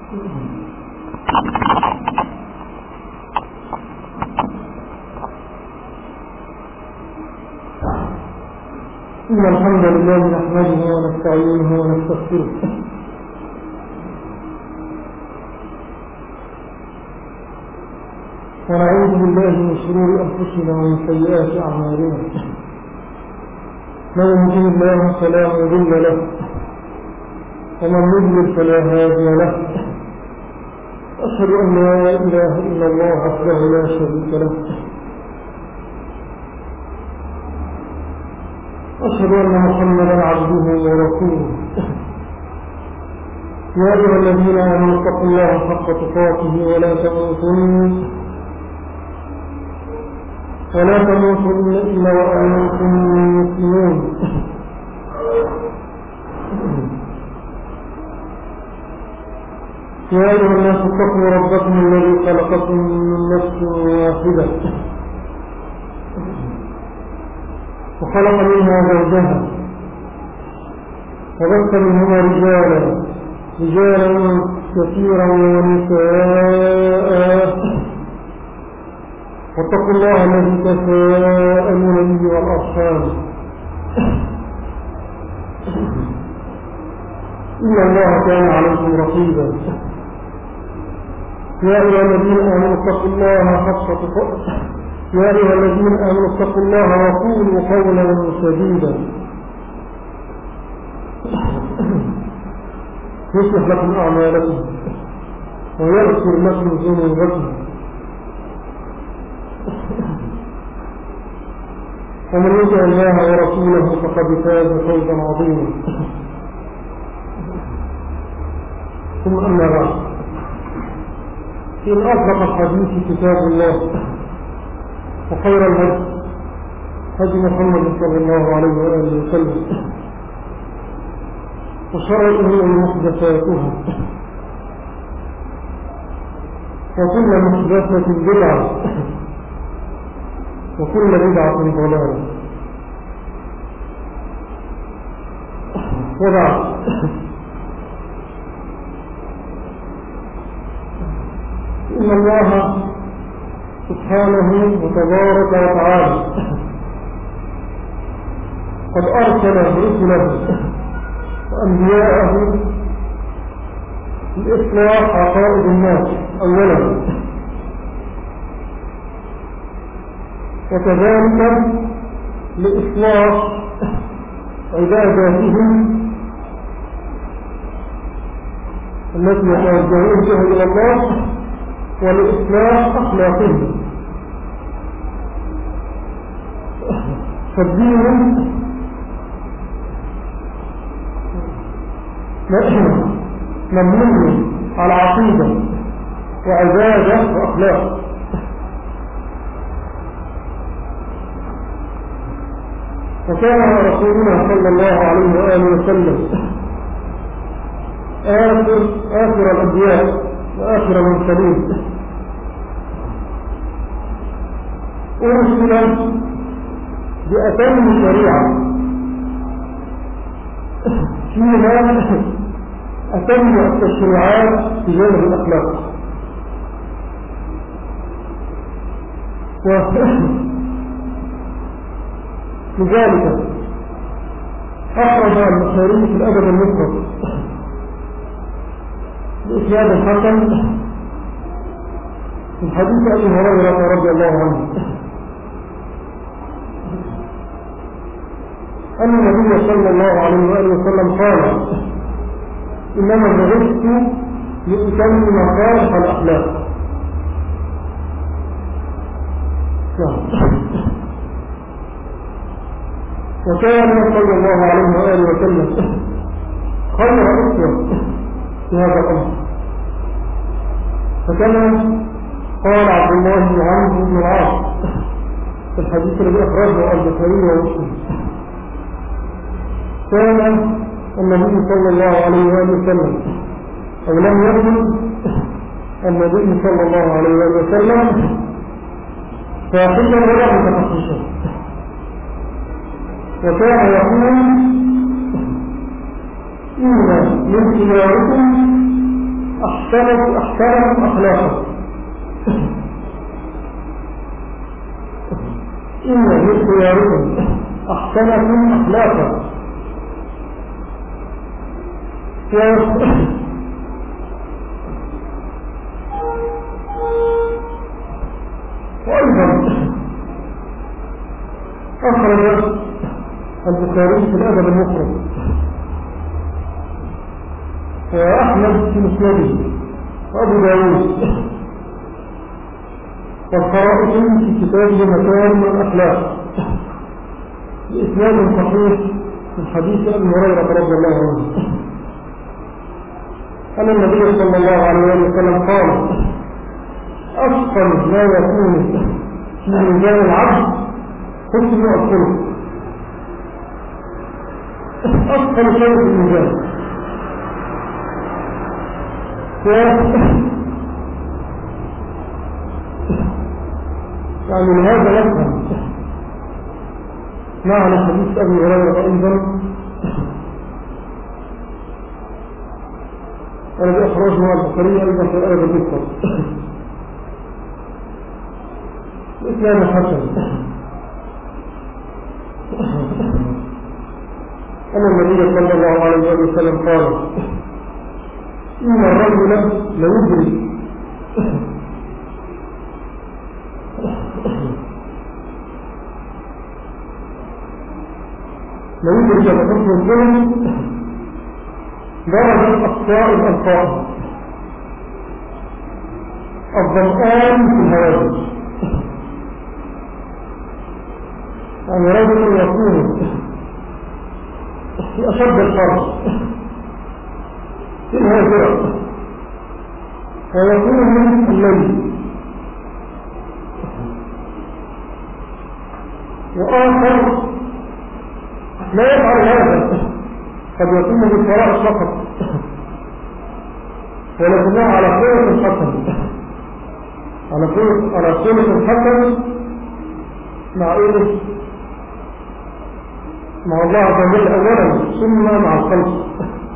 إن الحمد لله نحمده ونستعينه ونستغفره ونعوذ بالله من شرور أنفسنا ومن سيئات أعمالنا من يهده الله فلا مضل له ومن يضلل فلا هادي له أشهد أن لا إله إلا الله وحده لا شريك له أشهد أن محمدا عبده ورسوله يا أيها الذين آمنوا اتقوا الله حق تقاته ولا تموتن إلا وأنتم مسلمون يا أيها الناس اتقوا ربكم الذي خلقكم من نفس واحدة وخلق منها زوجها وبث منهما رجالا كثيرا ونساء واتقوا الله الذي تساءلون به والأرحام إن الله كان عليكم رقيبا يا أيها الذين آمنوا اتقوا الله وقولوا قولا سديدا يصلح لكم أعمالكم ويغفر لكم ذنوبكم ومن يطع الله ورسوله فقد فاز فوزا عظيما ثم أما بعد إن أصدق الحديث كتاب الله وخير الهدي هدي محمد صلى الله عليه وآله وسلم وشر الأمور محدثاتها وكل محدثة بدعة وكل بدعة ضلالة وبعد إن الله سبحانه وتبارك وتعالى قد أرسل رسله وأنبياءه لإصلاح عقائد الناس أولا وكذلك لإصلاح عباداتهم التي يتوجهون بها إلى الله ولإصلاح أخلاقهم فالدين مبني على عقيدة وعبادة وأخلاق وكان رسولنا صلى الله عليه وآله وسلم آخر الأنبياء وآخر المرسلين أرسل بأتم شريعة فيها أتم التشريعات في جانب الأخلاق لذلك أخرج البخاري في الأدب المفرد بإسناد الحسن من حديث أبي هريرة رضي الله عنه أن النبي صلى الله عليه وآله وسلم قال إنما بعثت لأتمم مصالح الأخلاق وكان صلى الله عليه وآله وسلم خير أسوة في هذا الأمر فكما قال عبد الله بن عمرو بن العاص في الحديث الذي أخرجه البخاري ومسلم كان النبي صلى الله عليه وآله وسلم أو لم يكن النبي صلى الله عليه وآله وسلم فاحشا ولا متفحشا وكان يقول إن من خياركم أحسنكم أخلاقا. إن من خياركم أحسنكم أخلاقا. وأيضا أخرج البخاري في الأدب المفرد وأحمد في مسنده وأبو داود والخرائط في كتابه مكارم الأخلاق بإسناد صحيح من حديث أبي هريرة رضي الله عنه أن النبي صلى الله عليه وسلم قال: أثقل ما يكون في ميزان العبد حسن الخلق. أثقل شيء في الميزان. يعني لهذا يفهم معنى حديث أبي هريرة أيضا الذي أخرجه البخاري أيضا في الأدب المفرد بإسناد حسن أن النبي صلى الله عليه وسلم قال: إن الرجل ليدري بحسن الظلم درجة أخطاء الألقاب الظمآن في الهواجس. يعني رجل يكون في أشد الحرب في الهاجرة ويكون من الليل، وآخر لا يفعل هذا، قد يكون بالفراغ فقط ولكنه على خلق حسن، على خلق حسن مع إيه؟ مع الله عز وجل أولا ثم مع الخلق،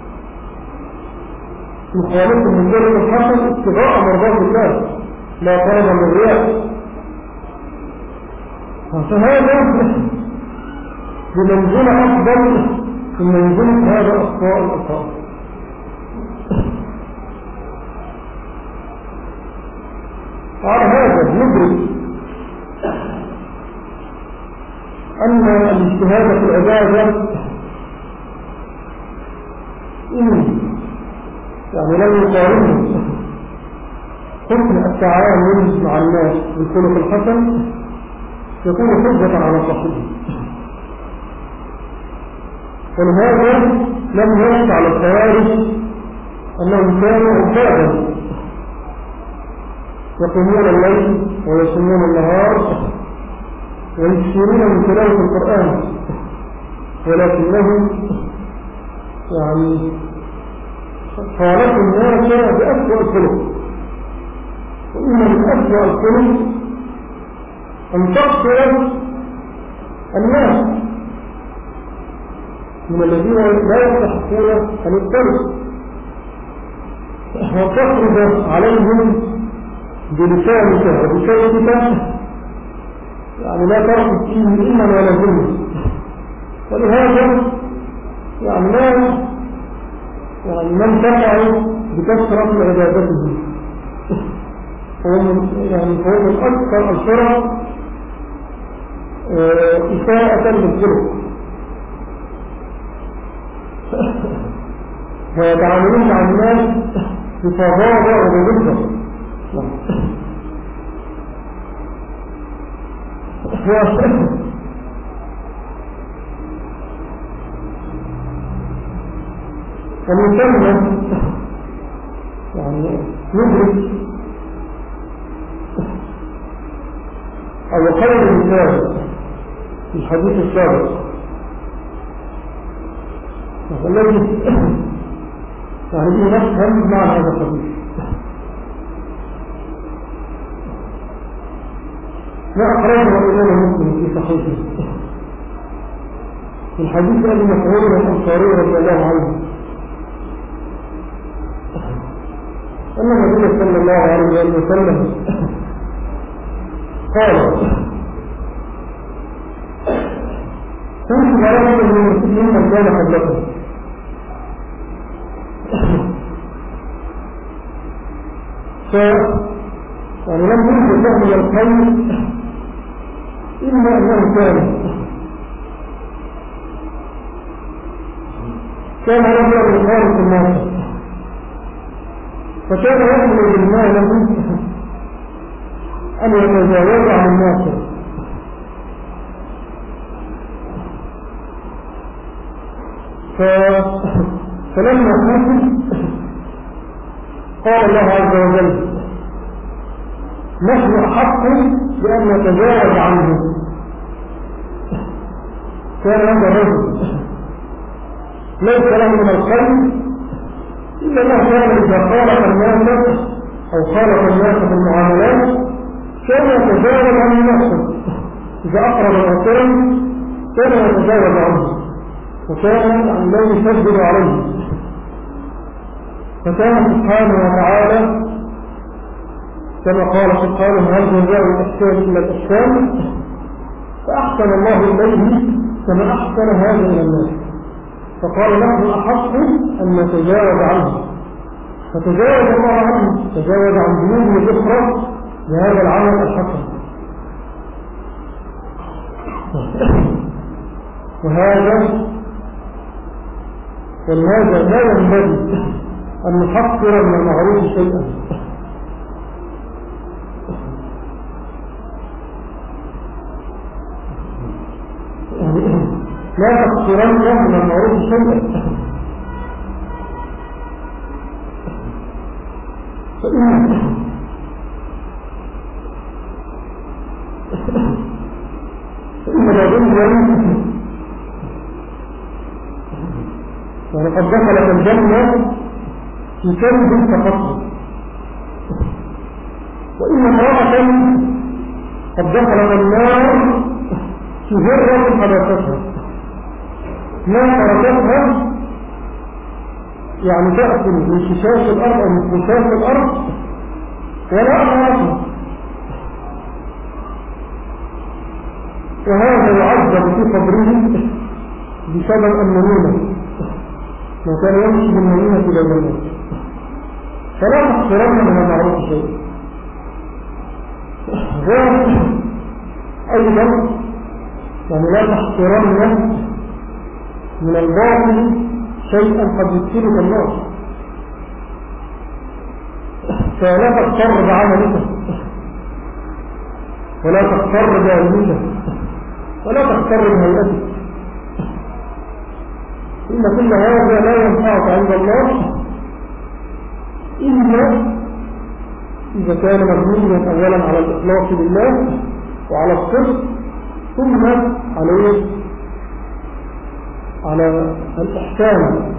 مخالف من ذلك الحسن ابتغاء مرضات الله لا طلبا للرياء. فهذا بمنزلة أفضل من منزلة هذا أخطاء الأخطاء. على هذا ندرك أن الاجتهاد في العبادة يعني لم يقارنه حسن التعامل مع الناس بالخلق الحسن يكون حجة على صاحبه، ولهذا لم يرد على الخوارج أنهم كانوا عبادا يقومون الليل ويصومون النهار ويكثرون من تلاوة القرآن، ولكنهم يعني خالفوا الناس بأسوأ الخلق. وإن من أسوأ الخلق أن تقصر الناس من الذين لا يستحقون أن يقتروا وتخرج عليهم بلسانك وبشيئك، يعني لا تركب فيه إلا ما لازمه. ولهذا يعني من تقع بكثرة عبادته هو من أكثر الفرق إساءة للخلق، ويتعاملون مع الناس بتضاضع وبغضة. ومثلنا يعني ندرك أو خير المثال في الحديث السابق الذي يعني نفهم مع هذا الحديث. ما أخرجه الإمام مسلم في صحيحه في الحديث أبي مسعود الأنصاري رضي الله عنه أن النبي صلى الله عليه وسلم قال: كنت مرضا ممن كان قبلكم يعني لم يوجد له من الخير إلا أنه كان رجلا يخالف الناس، فكان يحمل المال أن يتجاوز عن الناس. فلما كنت قال الله عز وجل: نحن أحق بأن نتجاوز عنه. كان هذا الرجل ليس له من الخير إلا ما كان إذا خالق الناس أو خالق الناس في المعاملات كان يتجاوز عن نفسه. إذا أقرب الأسرا كان يتجاوز عنه، وكان لا يشدد عليه. فكان سبحانه وتعالى كما قال سبحانه: هل جزاء الإحسان إلا الإحسان؟ فأحسن الله إليه كما أحسن هذا إلى الناس، فقال: نحن أحق أن نتجاوز عنه. فتجاوز الله عنه، تجاوز عن ذنوبه الأخرى بهذا العمل الحسن. ولهذا لا ينبغي أن نحقر من المعروف شيئا. لا تحقرن من المعروف شيئا، فإن الرجل ولقد دخلت الجنة في كلب فقط، وإن امرأة قد دخلت النار في هرة حدثتها ما تركتها، يعني تأكل من ششاش الأرض أو من خشاش الأرض ولا أمرتها. وهذا يعذب في قبره بسبب النميمة، ما كان يمشي بالنميمة إلى الناس. فلا تحقرن من المعروف شيء. أيضا يعني لا تحقرن من الباطل شيئا قد يدخلك النار، فلا تغتر بعملك ولا تغتر بعلمك ولا تغتر بهيئتك، إن كل هذا لا ينفعك عند الله إلا إذا كان مبنيا أولا على الإخلاص لله وعلى الصدق، ثم على الإحسان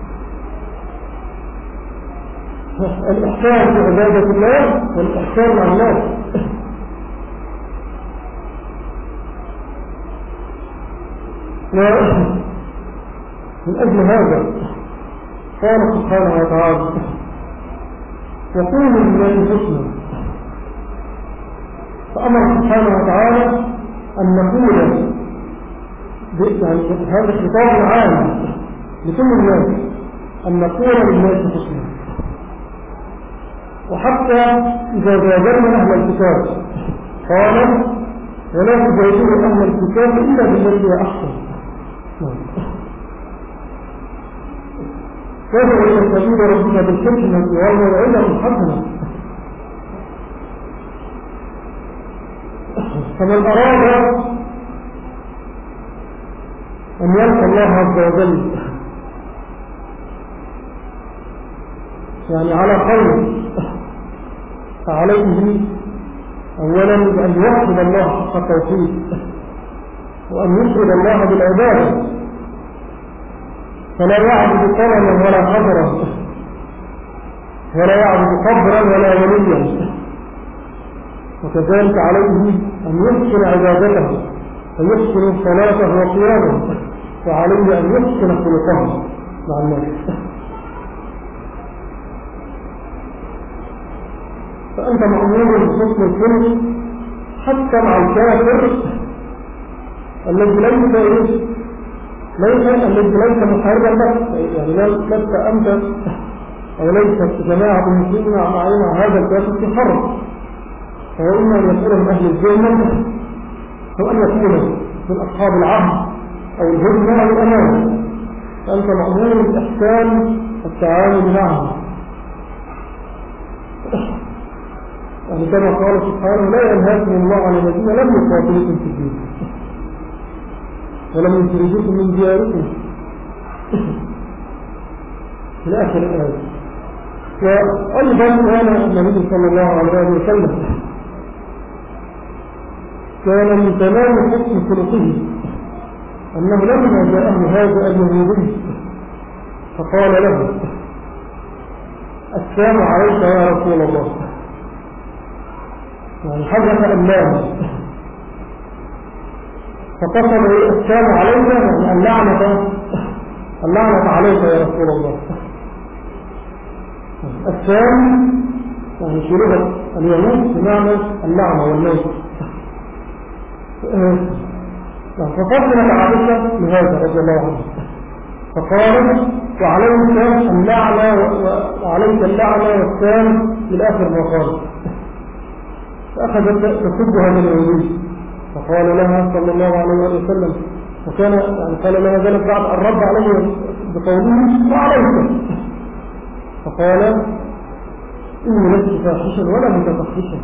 في عبادة الله والإحسان مع الناس. ومن أجل هذا قال سبحانه وتعالى: وقولوا لله حسنا. فأمر سبحانه وتعالى أن نقول، يعني هذا خطاب عام لكل الناس، أن نقول للناس حسنا. وحتى إذا جادلنا أهل الكتاب قال: ولا تجادلوا أهل الكتاب إلا بالتي هي أحسن. وادع إلى سبيل ربك بالحكمة والموعظة الحسنة. فمن أراد أن يلقى الله عز وجل يعني على خير، فعليه أولا بأن يوحد الله حق التوحيد، وأن يشهد الله بالعبادة، فلا يعبد قرنا ولا قبرا، ولا يعبد قبرا ولا وليا. وكذلك عليه أن يحسن عبادته ويحسن صلاته وصيامه، وعليه أن يحسن خلقه مع الناس. فأنت مأمور بحسن الخلق حتى مع الكافر الذي ليس محاربا لك، يعني لست أنت أو ليست جماعة المسلمين معين هذا الكافر في حرب، فهو إما أن يكون من أهل الذمة أو أن يكون من أصحاب العهد أو الهدنة أو الأمان، فأنت مأمور بإحسان التعامل معه. يعني كما قال سبحانه: لا ينهاكم الله عن الذين لم يقاتلوكم في الدين ولم يخرجوكم من دياركم إلى آخر الآية. وأيضا كان النبي صلى الله عليه وسلم كان من تمام حسن خلقه أنه لما جاءه هذا اليهودي فقال له: السلام عليك يا رسول الله، يعني حدث اللام فقسم: السلام عليك، يعني اللعنة عليك يا رسول الله. السلام يعني في لغة اليهود بمعنى اللعنة والموت. فقسمت عائشة لهذا رضي الله عنه فقالت: وعليك اللعنة والسلام للآخر ما قال. فأخذت تسب هذا اليهودي فقال لها صلى الله عليه وسلم، وكان يعني قال لها ذلك بعد أن رد عليه بقوله: وعليك. فقال: إني لست فاحشا ولا متفحشا،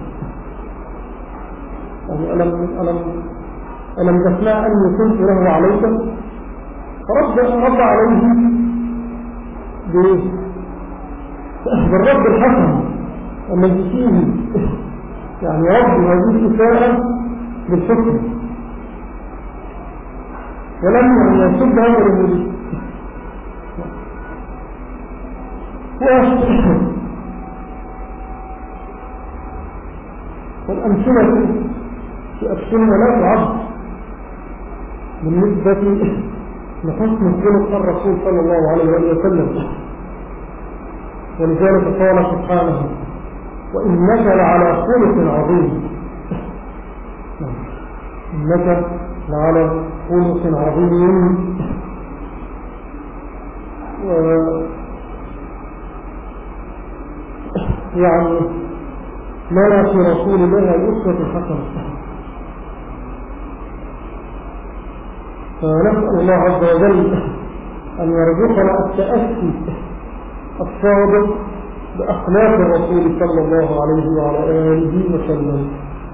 يعني ألم تسمع أني كنت له عليك؟ فرد عليه بالرد الحسن الذي فيه يعني رد هذه الإساءة بالحكم، ولم يسد هذا الرجل. والأمثلة في السنة لا تعد بالنسبة لحسن خلق الرسول صلى الله عليه وسلم، ولذلك قال سبحانه: وإنك لعلى خلق عظيم. إنك لعلى خلق عظيم. يعني ما في رسول الله الأسوة الحسنة. فنسأل الله عز وجل أن يرزقنا التأسي الصادق بأخلاق الرسول صلى الله عليه وعلى آله وسلم.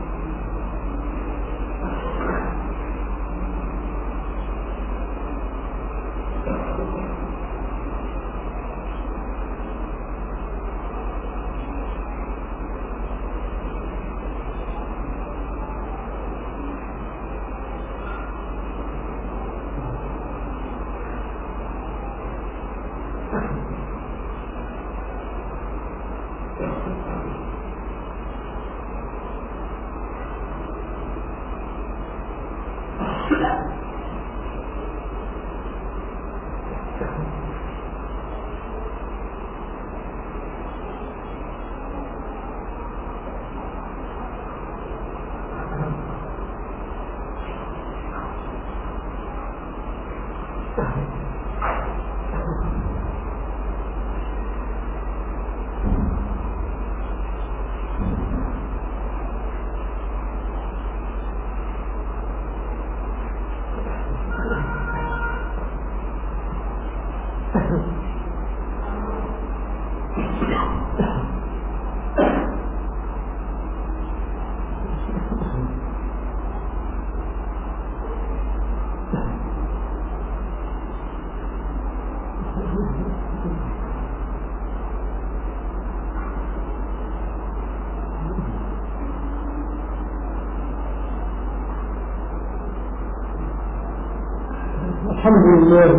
الحمد لله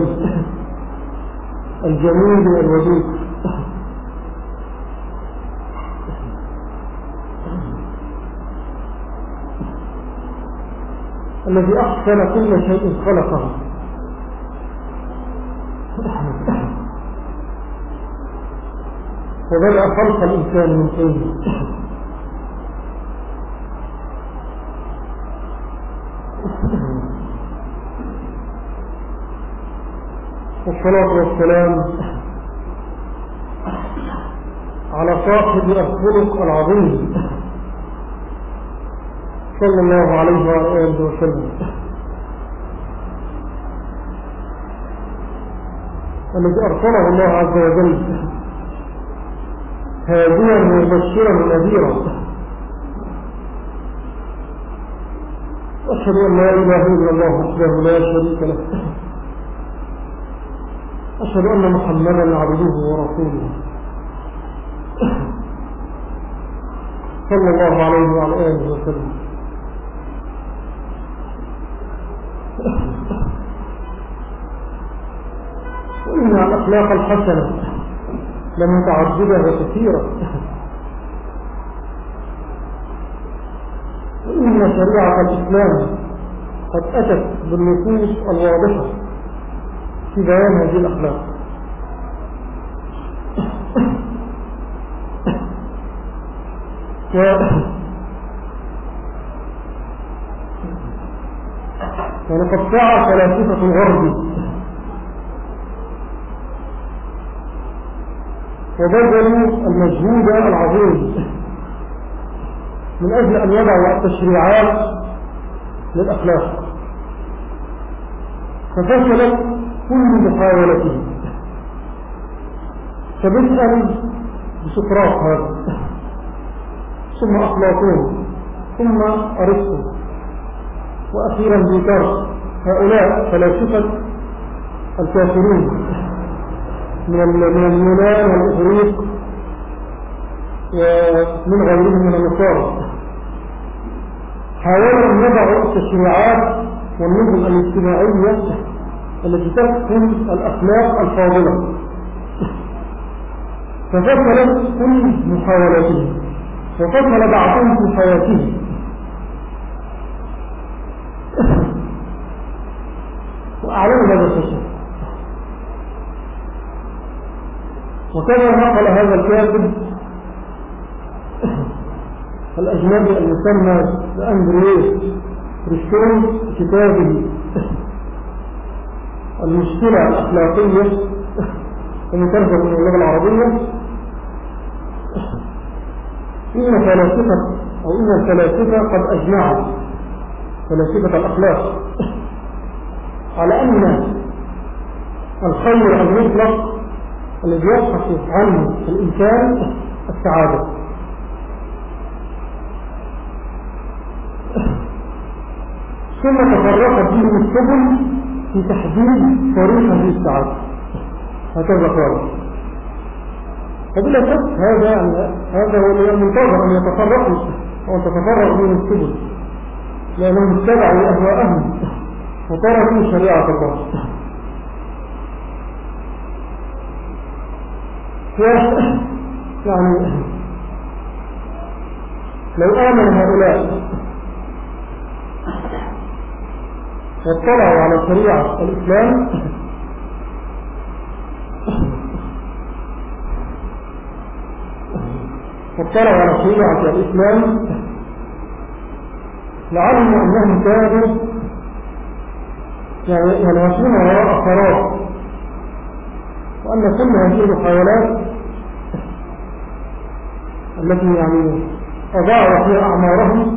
الجميل والودود الذي أحسن كل شيء خلقه، وبدأ خلق الإنسان من طين والصلاة والسلام على صاحب الخلق العظيم صلى الله عليه وعلى آله وسلم، الذي أرسله الله عز وجل هاديا ومبشرا ونذيرا. أشهد أن لا إله إلا الله وحده لا شريك له، أشهد أن محمدا عبده ورسوله صلى الله عليه وعلى آله وسلم. وإن الأخلاق الحسنة لمتعددة وكثيرة، وإن شريعة الإسلام قد أتت بالنصوص الواضحة في بيان هذه الأخلاق. ولقد سعى فلاسفة الغرب وبذلوا المجهود العظيم من أجل أن يضعوا التشريعات للأخلاق، ففشلت كل محاولتهم، فبدءا بسقراط هذا، ثم أفلاطون، ثم أرسطو، وأخيرا ديكارت. هؤلاء فلاسفة الكافرين من اليونان والإغريق ومن غيرهم من النصارى، حاولوا أن يضعوا التشريعات والنظم الاجتماعية التي تحكم الأخلاق الفاضلة، ففشلت كل محاولاتهم، وفشل بعضهم في حياتهم. وأعلنوا هذا الفشل، وكما نقل هذا الكاتب الأجنبي المسمى بأندريه بريستون في كتابه المشكلة الأخلاقية المترجم من اللغة العربية، إن الفلاسفة قد أجمعوا، فلاسفة الأخلاق، على أن الخير المطلق الذي يبحث عنه الإنسان السعادة، ثم تفرقت بهم السبل في تحديد طريقة للسعادة. هكذا قال. وبلا شك هذا هو المنتظر، أن يتفرقوا وأن تتفرق بهم السبل، لأنهم اتبعوا أهواءهم وتركوا شريعة الله. يعني لو آمن هؤلاء واطلعوا على شريعة الإسلام لعلموا أنهم كانوا ينهشون وراء فراغ، وأن كل هذه المحاولات التي أضاعوا فيها أعمارهم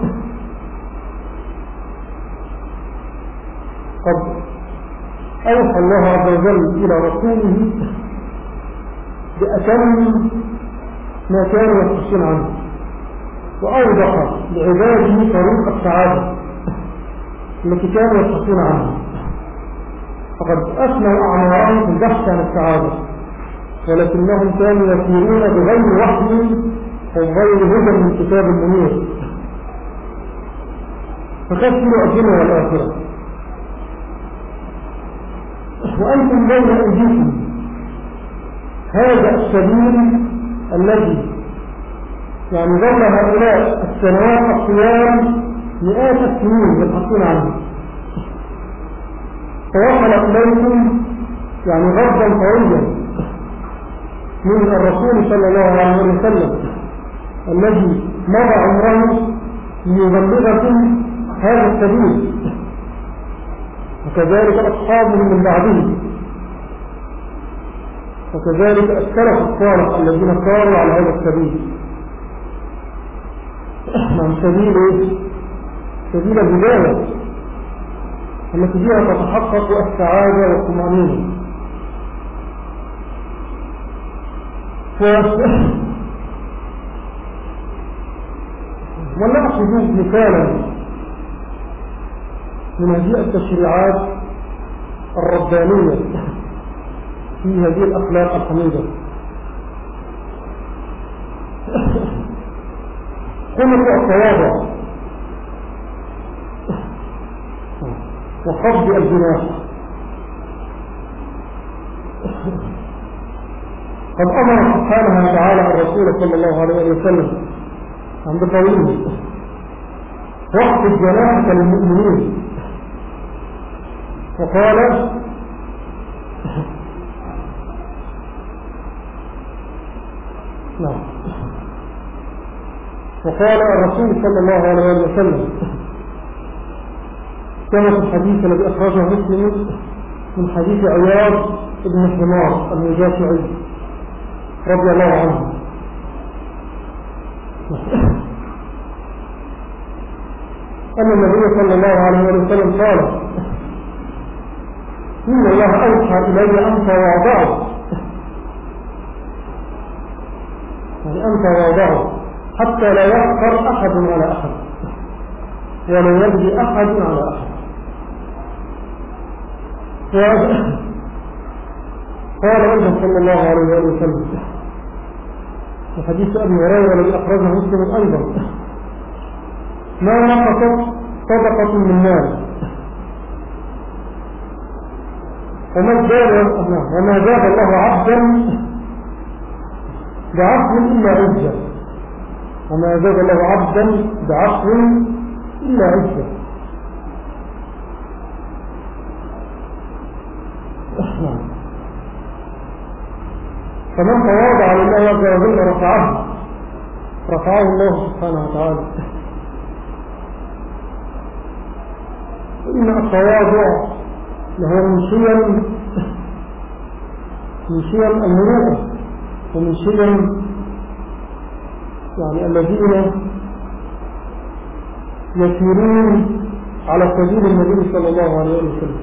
قد أوحى الله عز وجل إلى رسوله بأتم ما كانوا يحسن عنه، وأوضح لعباده طريق السعادة التي كانوا يحسن عنها، فقد أثنوا أعمارهم في البحث عن السعادة، ولكنهم كانوا يسيرون بغير وحي وغير هدى من كتاب منير، فكسروا الدنيا والآخرة. وأنتم بين أيديكم هذا السبيل الذي ظل هؤلاء السنوات الطوال مئات السنين يبحثون عنه، فوصل إليكم غرضا طويلا من الرسول صلى الله عليه وسلم الذي مضى عمره ليبلغكم هذا السبيل، وكذلك أصحابه من بعده وكذلك السلف الصالح الذين ساروا على هذا السبيل. نعم، سبيل الهداية التي بها تتحقق السعادة والطمأنينة. ولنأخذ مثالا من هذه التشريعات الربانية في هذه الأخلاق الحميدة. خلق التواضع وخفض الجناح. قد أمر سبحانه وتعالى الرسول صلى الله عليه وسلم عند قوله واخفض جناحك للمؤمنين، وقال وقال الرسول صلى الله عليه وسلم كما في الحديث الذي أخرجه مسلم من حديث عياض بن حمار المجاشعي رضي الله عنه، أن النبي صلى الله عليه وسلم قال إن الله أوحى إلي أن تواضعوا، يعني أن تواضعوا حتى لا يفخر أحد على أحد ولا يبغي أحد على أحد. قال أيضا صلى الله عليه وسلم في حديث أبي هريرة الذي أخرجه مسلم أيضا ما نقصت صدقة من مال وما زاد الله عبدا بعفو إلا عزة، وما زاد الله عبدا بعفو إلا عزة. فمن تواضع لله عز وجل رفعه الله سبحانه وتعالى. إن التواضع له من شيم المروءة ومن شيم يعني الذين يسيرون على سبيل النبي صلى الله عليه وسلم.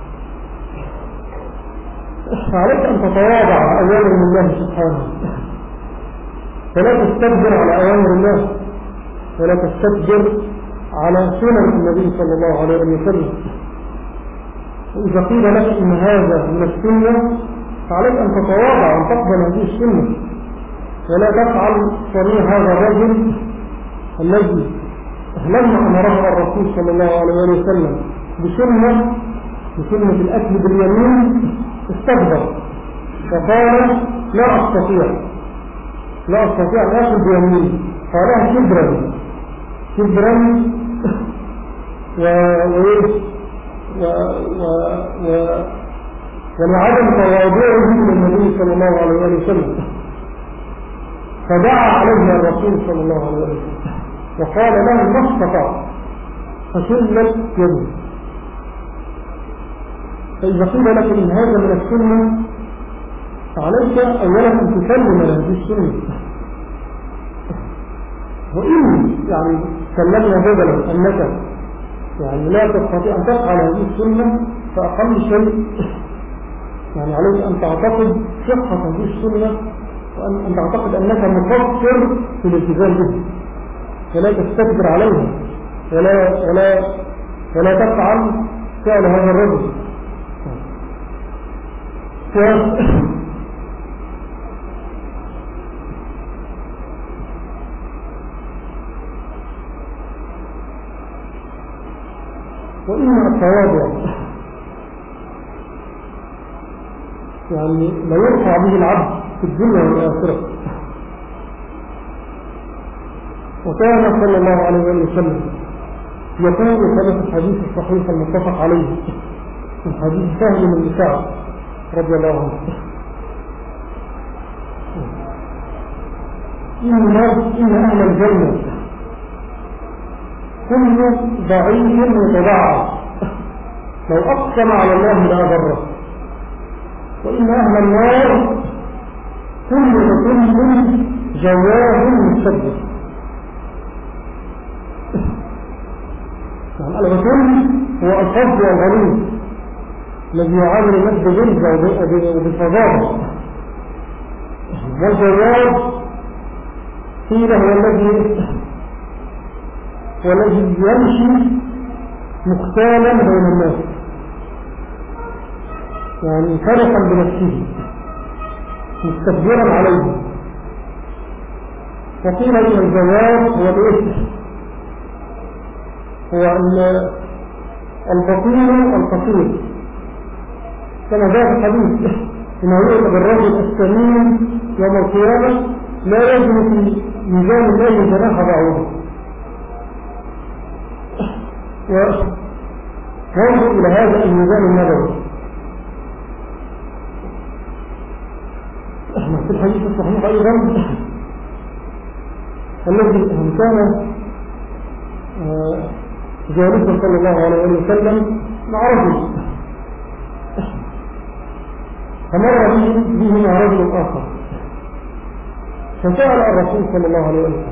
فعليك أن تتواضع على أوامر الله سبحانه، فلا تستكبر على أوامر الله ولا تستكبر على سنن النبي صلى الله عليه وسلم. وإذا قيل لك إن هذا من السنة فعليك أن تتواضع وأن تقبل هذه السنة، ولا تفعل صنيع هذا الرجل الذي لما أمره الرسول صلى الله عليه وسلم بسنة الأكل باليمين استكبر وقال لا أستطيع أن أكل بيمين، قالها كبرا ولعدم تواضعه للنبي صلى الله عليه وسلم. فدعا عليه الرسول صلى الله عليه وسلم وقال له ما استطاع فشلت يده. فإذا قيل لك إن هذا من السنة فعليك أولا أن تسلم هذه السنة، وإن يعني سلمنا بدلا أنك يعني لا تستطيع أن تفعل هذه السنة فأقل شيء يعني عليك أن تعتقد صحة هذه السنة، وأن تعتقد أنك مقصر في الالتزام به، ولا تستكبر عليها ولا تفعل فعل هذا الرجل. وإن التواضع يعني لا يرفع به العبد في الدنيا والآخرة. وكان صلى الله عليه وسلم يقول كما في الحديث الصحيح المتفق عليه من حديث سهل بن سعد رضي الله عنه إن أهل الجنة كل ضعيف متضعف لو أقسم على الله لا بره، وإن أهل النار كل جواب مستكبر. يعني الغتول هو الفضل والغليظ الذي يعامل الناس بغلظة وبفظاظة، والجواب قيل هو الذي يمشي مختالا بين الناس، يعني فرحا بنفسه مستكبرا عليه. وقيل ان الجواب هو الايه؟ هو البطير الفقير، كما جاء في الحديث انه يؤتى بالرجل السمين يوم القيامه لا يجد في ميزان الله جناح بعوضه. وانظر الى هذا الميزان النبوي في الحديث الصحيح ايضا الذي كان جالسا صلى الله عليه وسلم مع رجل، فمر به مع رجل آخر، فسأل الرسول صلى الله عليه وسلم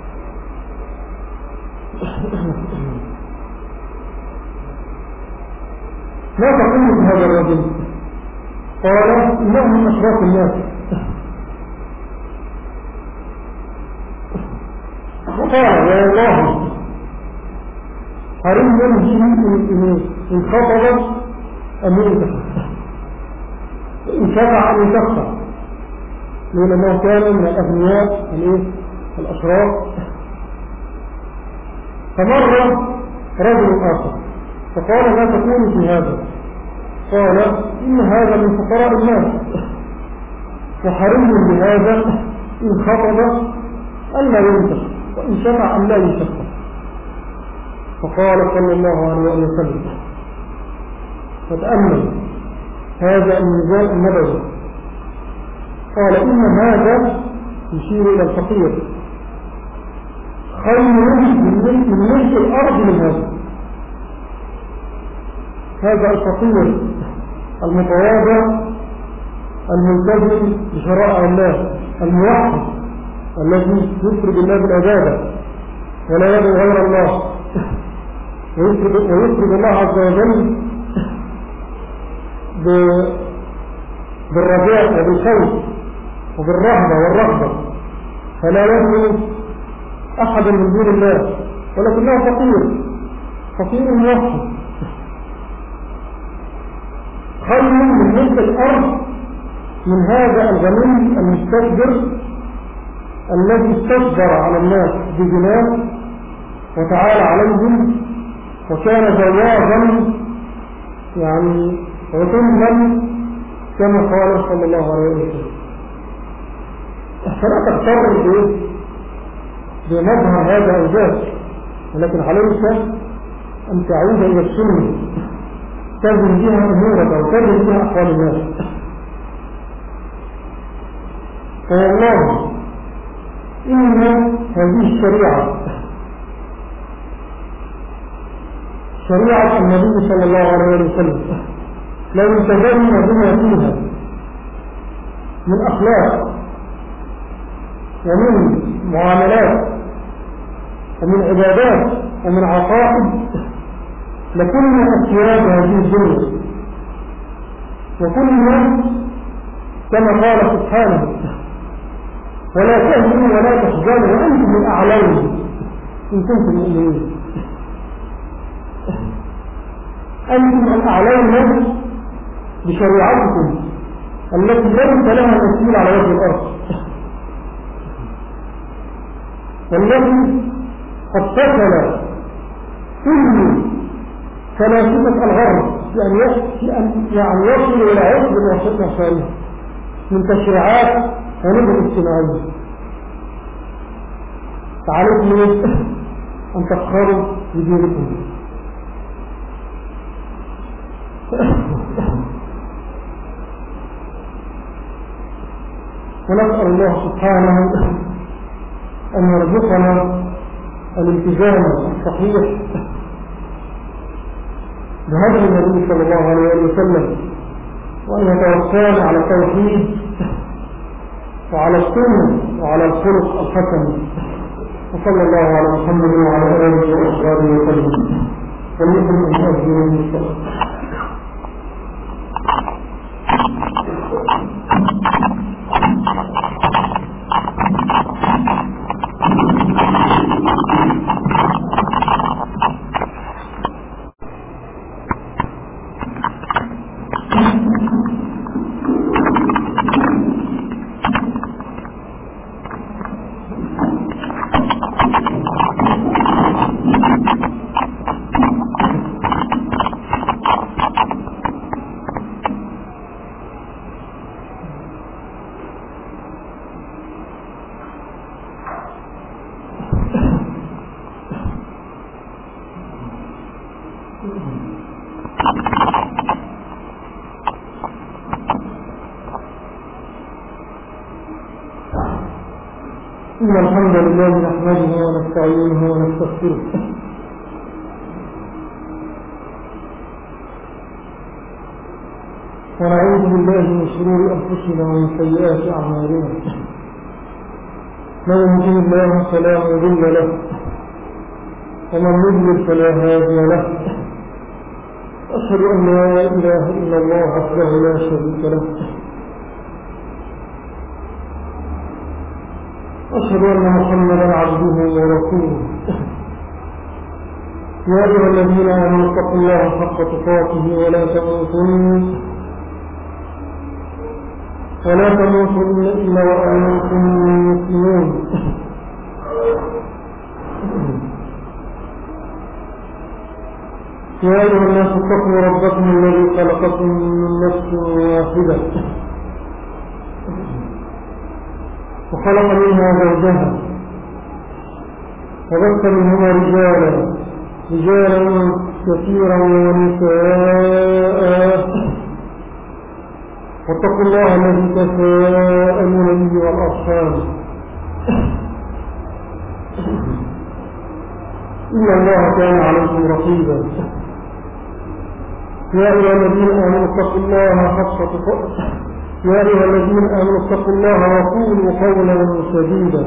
ما تقول في هذا الرجل؟ قال إنه من أشراف الناس. وقال يا الله حرم به إن خطب أم ينتفع، إن شفع أم ينتفع، لأنه كان من الأغنياء الأشراف. فمر رجل آخر فقال ما تقول في هذا؟ قال إن هذا من فقراء الناس، وحرم بهذا إن خطب ألا ينتفع، وإن شفع أم لا ينتفع. فقال صلى الله عليه وسلم فتأمل هذا الميزان النبوي، قال إن هذا يشير إلى الفقير خير من ملك الأرض من هذا الفقير المتواضع الملتزم بشرائع الله الموحد الذي يفرد الله بالعبادة ولا يدعو غير الله، ويفرد الله عز وجل بالرجاء وبالخوف وبالرهبة والرغبة، فلا يدعو أحدا من دون الله، ولكنه فقير موحد خير من ملك الأرض من هذا الغني المستكبر الذي استكبر على الناس بجناه وتعالى عليهم وكان جوازا يعني وثما كما قال صلى الله عليه وسلم. فلا تغتر بمظهر هذا أو ذاك، ولكن عليك أن تعود إلى السنة تزن بها أمورك وتزن بها أحوال الناس. فوالله إن هذه الشريعة شريعة النبي صلى الله عليه وسلم لو التزمنا بما فيها من أخلاق ومن معاملات ومن عبادات ومن عقائد لكنا أسياد هذه الدنيا، وكنا كما قال سبحانه ولا تهنوا ولا تحزنوا وأنتم الأعلون إن كنتم مؤمنين. أنتم الأعلون بشريعتكم التي ليس لها مثيل على وجه الأرض، والتي قد فصل كل فلاسفة الغرب يعني يصل إلى عقد وصفها من تشريعات ونظم اجتماعية. فعليكم أن تفخروا بدينكم. ونسأل الله سبحانه أن يرزقنا الالتزام الصحيح بهدي النبي صلى الله عليه وسلم، وأن يتوفانا على التوحيد وعلى السنة وعلى الخلق الحسن. وصلى الله على محمد وعلى آله وأصحابه وسلم. ولكم أن أجزل المستقبل. إن الحمد لله نحمده ونستعينه ونستغفره ونعوذ بالله من شرور أنفسنا ومن سيئات أعمالنا. من يهده الله فلا مضل له ومن يضلل فلا هادي له. أشهد أن لا إله إلا الله وحده لا شريك له. أشهد أن محمدا عبده ورسوله. يا أيها الذين آمنوا اتقوا الله حق تقاته ولا تموتن إلا وأنتم مسلمون. يا أيها الناس اتقوا ربكم الذي خلقكم من نفس واحدة وخلق منها زوجها وبث منهما رجالا كثيرا ونساء واتقوا الله الذي تساءلون به والأرحام إن الله كان عليكم رقيبا. يا أيها الذين آمنوا اتقوا الله وقولوا قولا سديدا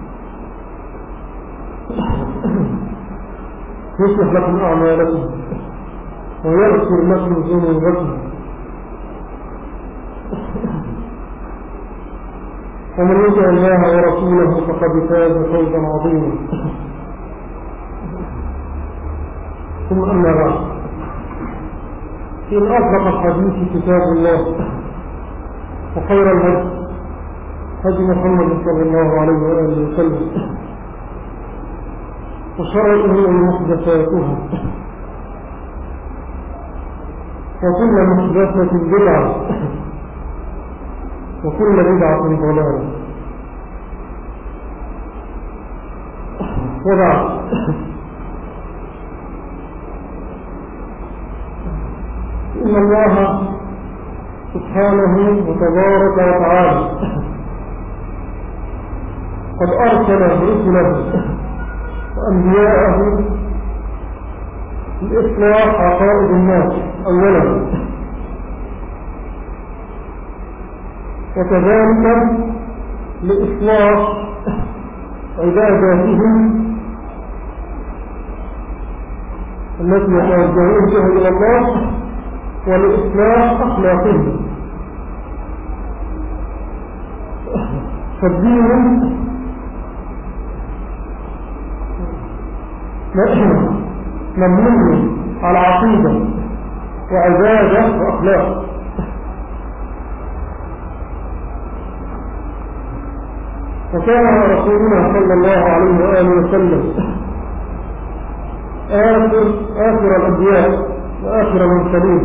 يصلح لكم أعمالكم ويغفر لكم ذنوبكم ومن يطع الله ورسوله فقد فاز فوزا عظيما. ثم أما بعد، إن أصدق الحديث كتاب الله وخير الهدي هدي محمد صلى الله عليه وآله وسلم وشر الأمور محدثاتها وكل محدثة بدعة وكل بدعة ضلالة. وبعد، إن الله سبحانه وتبارك وتعالى قد أرسل رسله وأنبياءه لإصلاح عقائد الناس أولا، وكذلك لإصلاح عباداتهم التي يتوجهون بها إلى الله ولإصلاح أخلاقهم. فالدين مبني على عقيدة وعبادة وأخلاق. وكان رسولنا صلى الله عليه وآله وسلم آخر الأنبياء وآخر المرسلين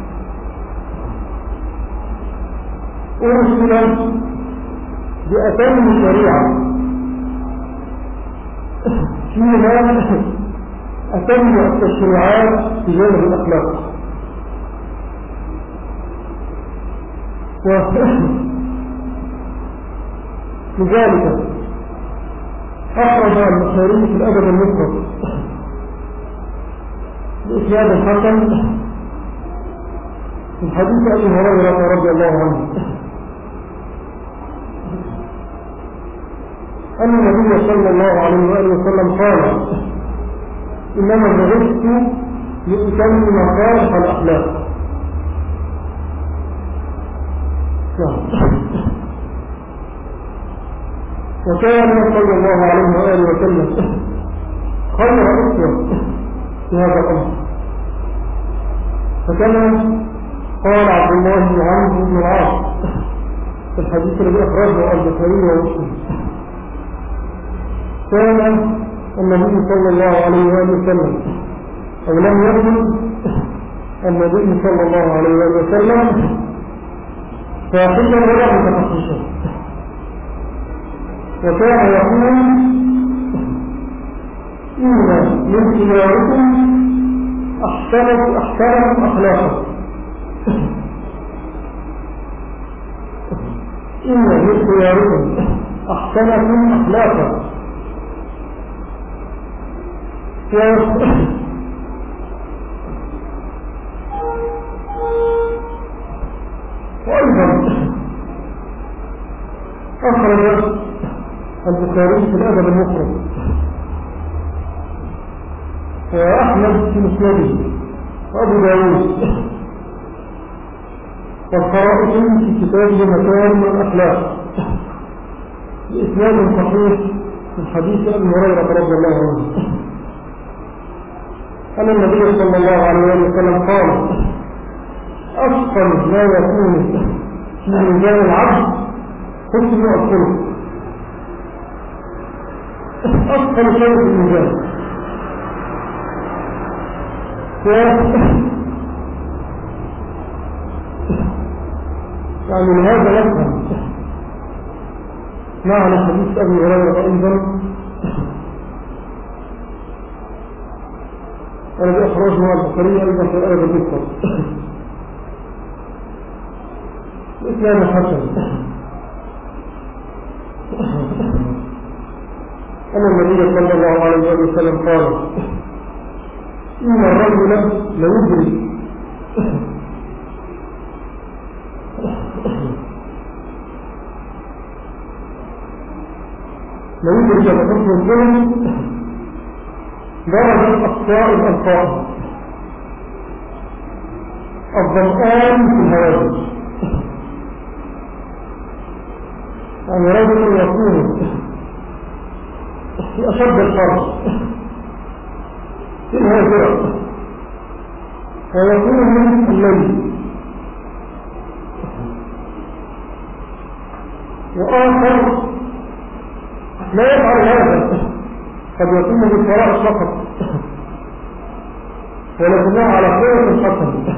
أرسل بأتم شريعة فيها أتم التشريعات في جانب الأخلاق. لذلك أخرج البخاري في الأدب المفرد بإسناد الحسن من حديث أبي هريرة رضي الله عنه أن النبي صلى الله عليه وآله وسلم قال إنما بعثت لأتمم مصالح الأخلاق. وكان صلى الله عليه وآله وسلم خير أسوة في هذا الأمر. فكما قال عبد الله بن عمرو بن العاص في الحديث الذي أخرجه البخاري ومسلم، كان النبي صلى الله عليه وآله وسلم أو لم يكن النبي صلى الله عليه وآله وسلم فاحشا ولا متفحشا، وكان يقول إن من خياركم أحسنكم أخلاقا، إن من خياركم أحسنكم أخلاقا. وأيضا أخرج البخاري في الأدب المفرد وأحمد في مسنده وأبو داود والخرائط في كتابه مكارم الأخلاق بإسناد صحيح من حديث أبي هريرة رضي الله عنه أن النبي صلى الله عليه وسلم قال أثقل ما يكون في ميزان العبد حسن الخلق. أثقل شيء في الميزان يعني لهذا يفهم معنى حديث أبي هريرة أيضا الذي أخرجه البخاري أيضا في الأدب المفرد الإسلام حسن أن النبي صلى الله عليه وسلم قال إن الرجل ليدرك بحسن الظلم درجة أخطاء الألفاظ الظمآن في الهواجس. يعني رجل يكون في أشد الحرب في الهاجرة ويكون من الليل، وآخر لا يفعل هذا، قد يكون بالفرائض فقط ولكنه على خلق حسن،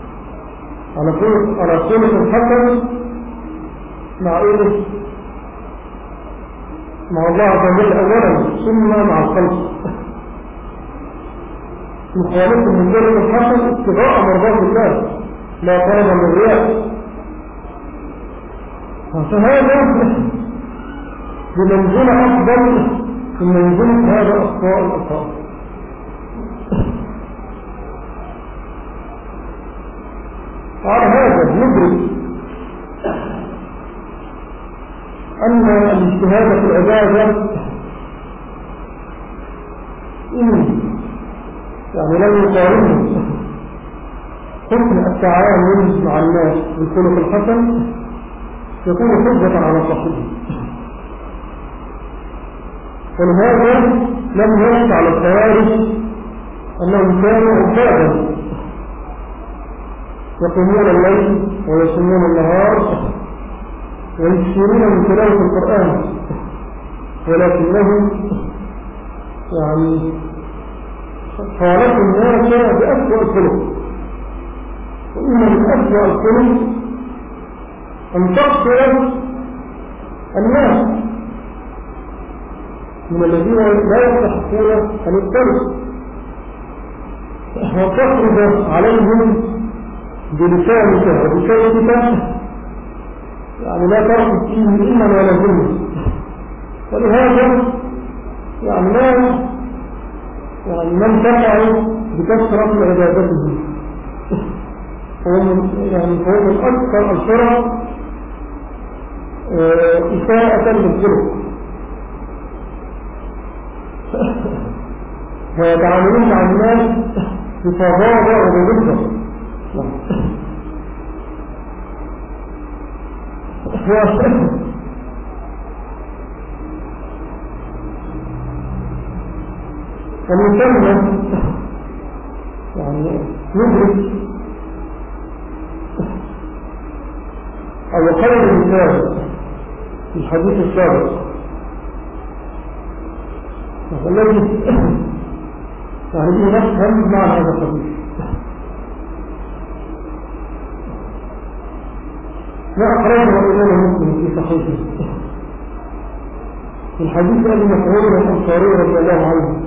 على خلق حسن مع إيه؟ مع الله عز وجل أولا ثم مع الخلق، مخالفة من ذلك الحسن ابتغاء مرضات الله لا طلبا للرياء. فهذا بمنزلة أفضل من منزلة هذا أخطاء الألفاظ. على هذا ندرك أن الاجتهاد في العبادة يعني لم يقارنه حسن التعامل مع الناس بالخلق الحسن يكون حجة على صاحبه، ولهذا لم يرد على الخوارج أنهم كانوا عبادا يقومون الليل ويصومون النهار ويكثرون من تلاوة القرآن، ولكنهم يعني خالفوا الناس بأسوأ الخلق. وإن من أسوأ الخلق أن تقصر الناس من الذين لا يستحقون أن يقتلوا وتخرج عليهم بلسانك وبسيفك، يعني لا ترك فيه إلا ولا ظلم. ولهذا يعني من تقع بكثرة عبادته هو من أكثر الفرق إساءة للخلق، ويتعاملون مع الناس بفظاظة وبغضة. ومثلنا يعني ندرك أو خير المثال في الحديث السابق الذي يعني نفهم مع هذا الحديث. ما أخرجه الإمام مسلم في صحيحه في الحديث أبي مسعود الأنصاري رضي الله عنه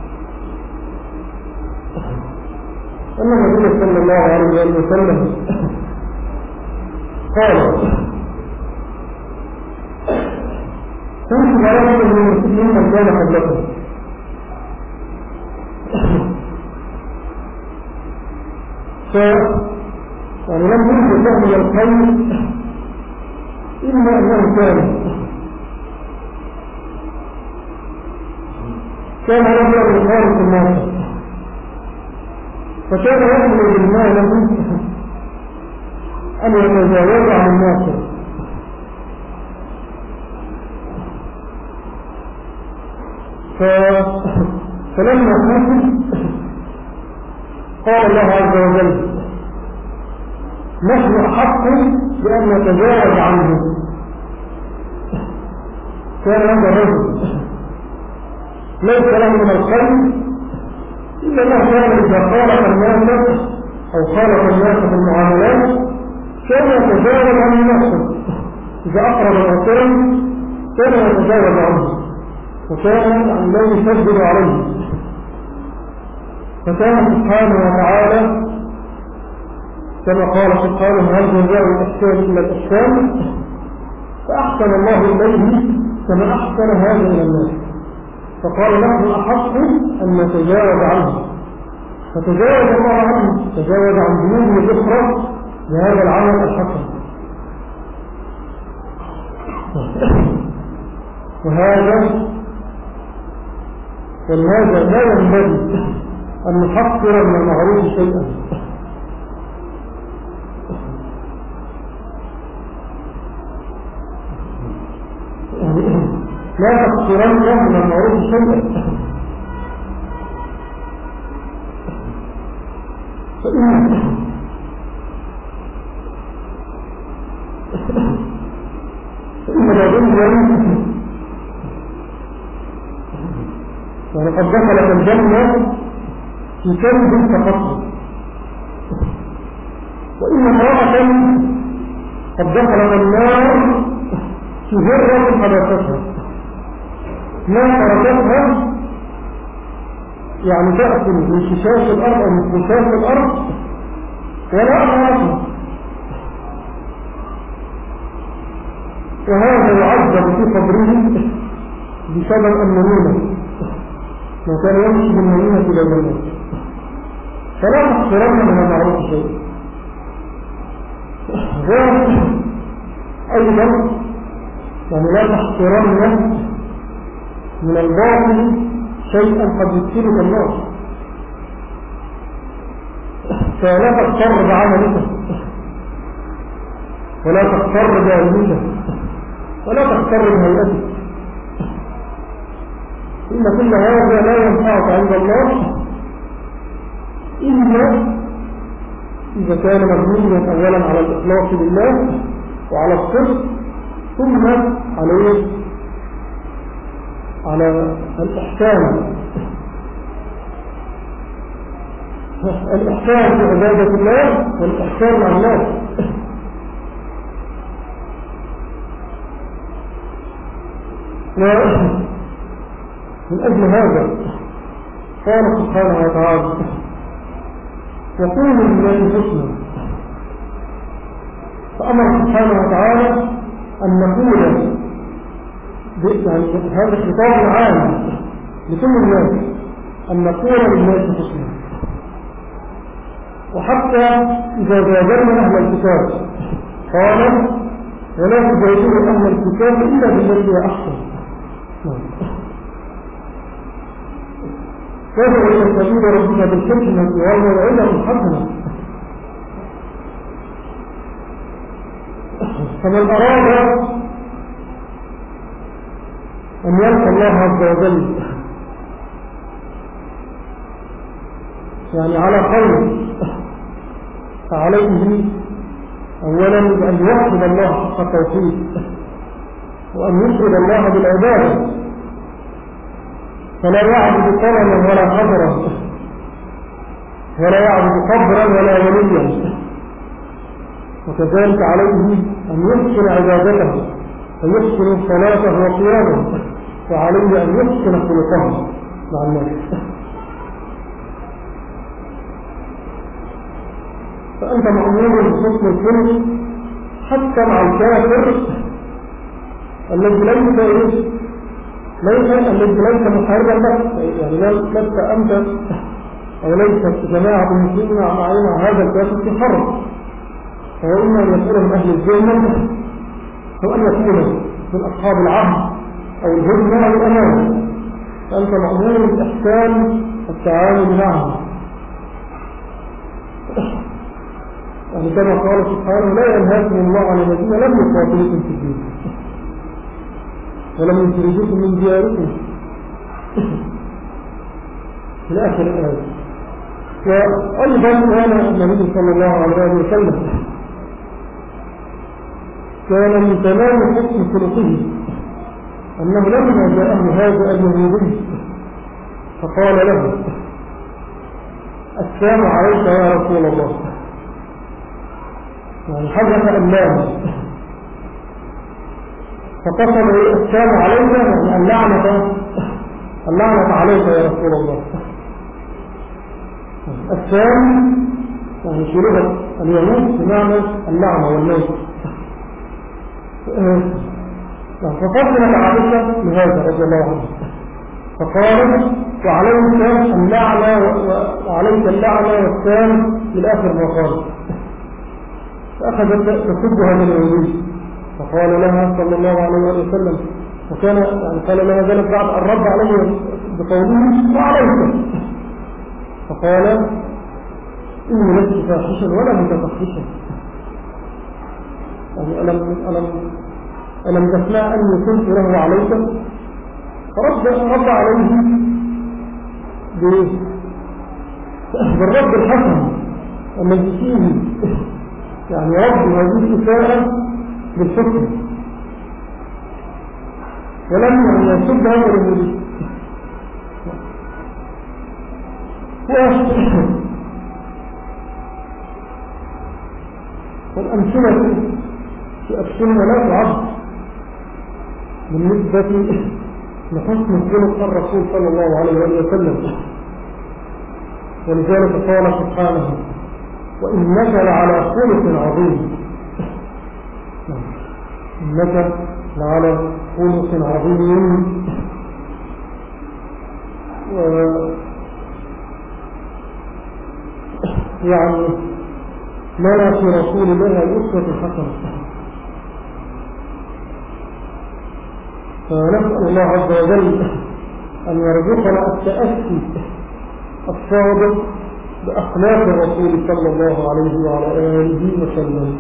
أن النبي صلى الله عليه وسلم قال: كنت مرة من المسلمين من كان قبلكم يعني لم يوجد له من الخير إلا أنه كان رجلا يخالف الناس، فكان يحمل بالمال أن يتجاوز عن الناس، فلما حدث قال الله عز وجل: نحن أحق بأن نتجاوز عنه. كان هذا الرجل ليس له من الخير إلا أنه كان إذا خالق الناس أو خالق الناس في المعاملات كان يتجاوز عن نفسه، إذا أقرب الأسرم كان يتجاوز عنه، وكان لا يشدد عليه. فكان سبحانه وتعالى كما قال سبحانه: هل جزاء الإحسان إلا الإحسان؟ فأحسن الله إليه كما أحسن هذا إلى الناس، فقال: نحن أحق أن نتجاوز عنه، فتجاوز الله عنه، تجاوز عن ذنوبه الأخرى بهذا العمل الحسن. ولهذا لا ينبغي أن نحقر من المعروف شيئا، لا تحقرن من المعروف شيئا، فإن لدن ولقد دخلت الجنة في كلب فقط، وإن امرأة قد دخلت النار في هرة حدثتها ما تركتها، يعني تأكل من ششاش الأرض أو من خشاش الأرض ولا أمرتها، وهذا يعذب في قبره بسبب النميمة، ما كان يمشي بالنميمة إلى الجنة. فلا تحصرن من المعروف شيء. أيضا يعني لا تحصرن من الباطل شيئا قد يدخلك النار، فلا تغتر بعملك ولا تغتر بعلمك ولا تغتر بهيئتك، إن كل هذا لا ينفعك عند الله إلا إذا كان مبنيا أولا على الإخلاص لله وعلى الصدق، ثم على الإحسان في عبادة الله والإحسان مع الناس. ومن أجل هذا قال سبحانه وتعالى: وقولوا لله حسنا. فأمر سبحانه وتعالى أن نقول يعني هذا الخطاب عام لكل الناس، أن نقول للناس حسنا. وحتى إذا جادلنا أهل الكتاب قال: ولا تجادلوا أهل الكتاب إلا بالتي هي أحسن. وادع إلى سبيل ربك بالحكمة والموعظة الحسنة. فمن أراد أن يلقى الله عز وجل يعني على خير فعليه أولا بأن يوحد الله حق التوحيد وأن يشهد الله بالعبادة فلا يعبد قرنا ولا قدرا ولا يعبد قبرا ولا وليا. وكذلك عليه أن يحسن عبادته ويحسن صلاته وقيامه وعليه أن يحسن خلقه مع الناس. فأنت مأمور بحسن الخلق حتى مع الكافر الذي ليس محاربا لك، يعني لست أنت أو ليست جماعة المسلمين مع هذا الكافر في حرب، فهو إما أن يكون من أهل الجنة أو أن يكون من أصحاب العهد أو الهدنة أو الأمان. فأنت مأمور بإحسان التعامل معه، يعني كما قال سبحانه لا ينهاكم الله عن الذين لم يقاتلوكم في الدين ولم يخرجوكم من دياركم في آخر الآية. وأيضا كان النبي صلى الله عليه وسلم كان من تمام حسن خلقه أنه لما جاءه هذا اليهودي فقال له السلام عليك يا رسول الله، يعني حدث اللام فقصد السلام عليك يعني اللعنة عليك يا رسول الله. السلام يعني في لغة اليهود بمعنى اللعنة والموت. فقصدت عائشة لهذا رضي الله عنه فقالت وعليك اللعنة والسلام للآخر ما قال. فأخذت تسبها من اليهود فقال لها صلى الله عليه وسلم وكان يعني قال لها ذلك بعد الرد عليه بقوله وعليك فقال إني لست فاحشا ولا متفحشا، يعني ألم تسمع أني كنت له عليك؟ فرد عليه بالرد الحسن الذي فيه يعني رد هذه الإساءة بالحكم ولم يسد هذا الرجل. والأمثلة في السنة لا تعد بالنسبة لحسن خلق الرسول صلى الله عليه وسلم، ولذلك قال سبحانه وإنك لعلى خلق عظيم. إنك لعلى خلق عظيم. يعني لنا في رسول الله الأسوة الحسنة. فنسأل الله عز وجل أن يرزقنا التأسي الصادق بأخلاق الرسول صلى الله عليه وعلى آله وسلم.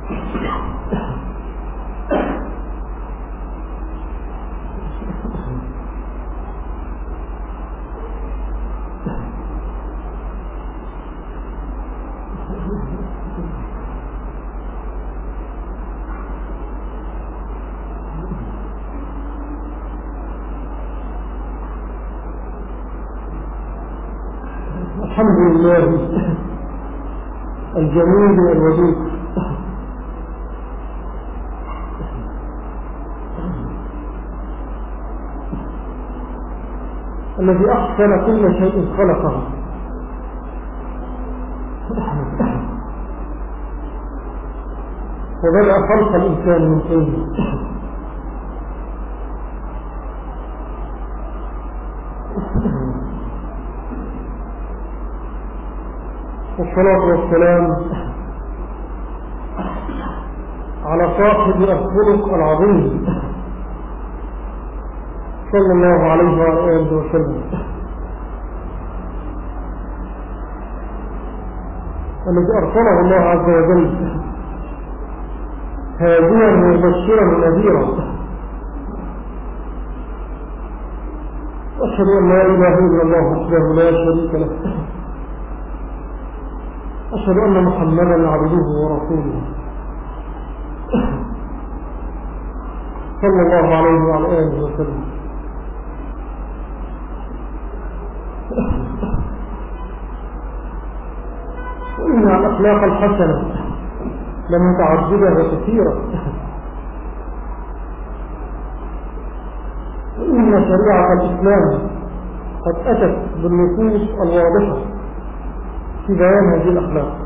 الحمد لله الجميل والودود الذي أحسن كل شيء خلقه وبدأ خلق الإنسان من طين والصلاة والسلام على صاحب الخلق العظيم صلى الله عليه وعلى آله وسلم الذي أرسله الله عز وجل هاديا ومبشرا ونذيرا. أشهد أن لا إله إلا الله وحده لا شريك له، أشهد أن محمدا عبده ورسوله صلى الله عليه وعلى آله وسلم. وإن الأخلاق الحسنة لمتعددة وكثيرة، وإن شريعة الإسلام قد أتت بالنصوص الواضحة في بيان هذه الأخلاق.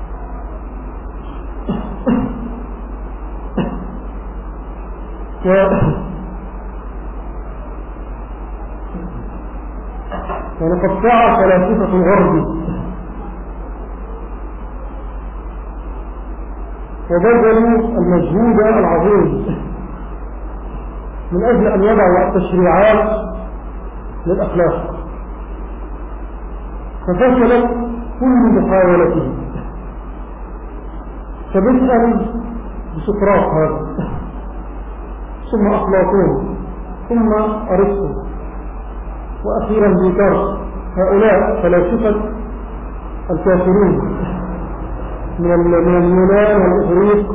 ولقد سعى فلاسفة الغرب وبذلوا المجهود العظيم من أجل أن يضعوا التشريعات للأخلاق، ففشلت كل محاولته. فبسأل بسقراط هذا، ثم أفلاطون، ثم أرسطو، وأخيرا ديكارت. هؤلاء فلاسفة الكافرين من اليونان والإغريق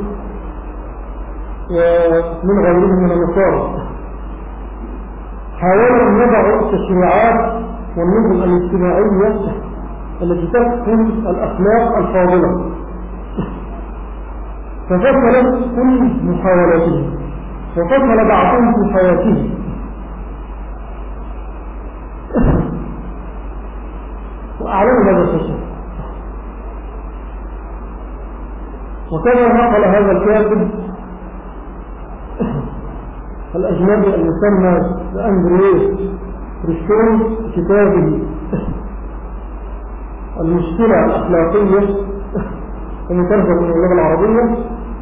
ومن غيرهم من النصارى، حاولوا أن يضعوا التشريعات والنظم الاجتماعية التي تكفل الأخلاق الفاضلة، ففشلت كل محاولاتهم، وفشل بعضهم في حياته. وأعلنوا هذا الفشل، وكما نقل هذا الكاتب الأجنبي المسمى بأندريه بريستون في كتابه المشكلة الأخلاقية المترجم من اللغة العربية،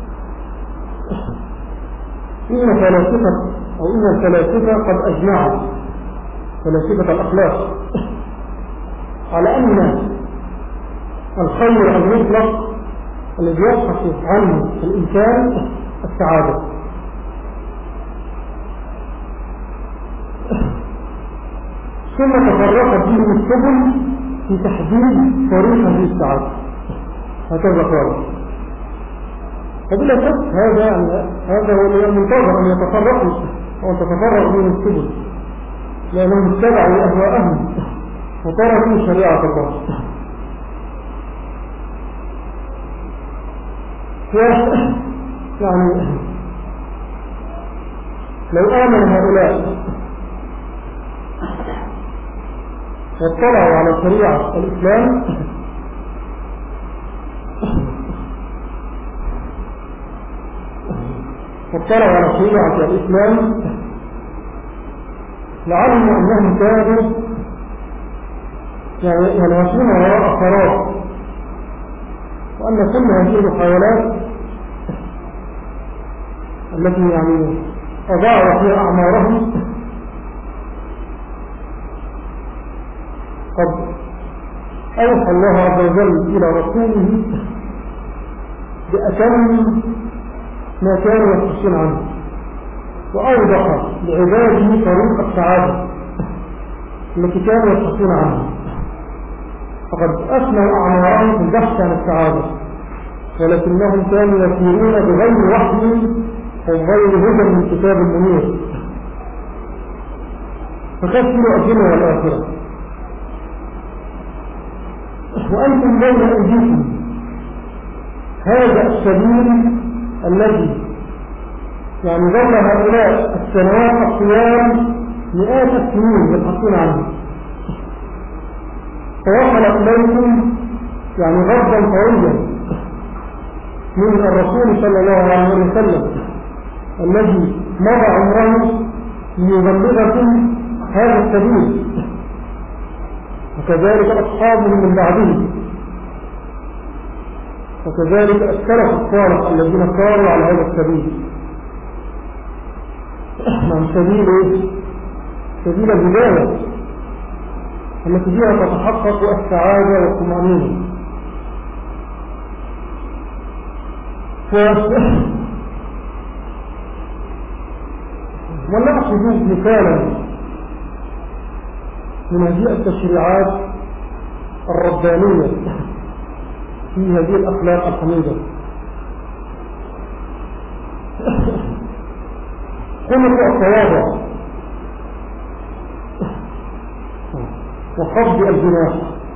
إن الفلاسفة قد أجمعوا، فلاسفة الأخلاق، على أن الخير المطلق الذي يبحث عنه الإنسان السعادة، ثم تفرقت بهم السبل في تحديد طريق هذه السعادة. هكذا قال. فبلا شك هذا هو المنتظر، أن يتفرقوا أو تتفرق بهم السبل، لأنهم اتبعوا أهواءهم وتركوا شريعة الله. يعني لو آمن هؤلاء واطلعوا على شريعة الإسلام لعلموا أنهم كانوا ينهشون وراء فراغ، وأن كل هذه المحاولات التي أضاعوا فيها أعمارهم قد أوحى الله عز وجل إلى رسوله بأتم ما كانوا يبحثون عنه، وأوضح لعباده طريق السعادة التي كانوا يبحثون عنها، فقد أثنوا أعمارهم في البحث عن السعادة، ولكنهم كانوا يسيرون بغير وحي أو غير هدى من كتاب المنير، فكسروا الدنيا والآخرة. وأنتم بين أيديكم هذا السبيل الذي يعني ظل هؤلاء السنوات الطوال مئات السنين يبحثون عنه، فوصل إليكم يعني غرضا طويلا من الرسول صلى الله عليه وسلم الذي مضى عمره ليبلغكم هذا السبيل، وكذلك أصحابه من بعده، وكذلك السلف الصالح الذين ساروا على هذا السبيل. نعم، سبيل البداية التي بها تتحقق السعادة والطمأنينة. ولنأخذ مثالا من هذه التشريعات الربانية في هذه الأخلاق الحميدة. خلق التواضع وخفض الجناح.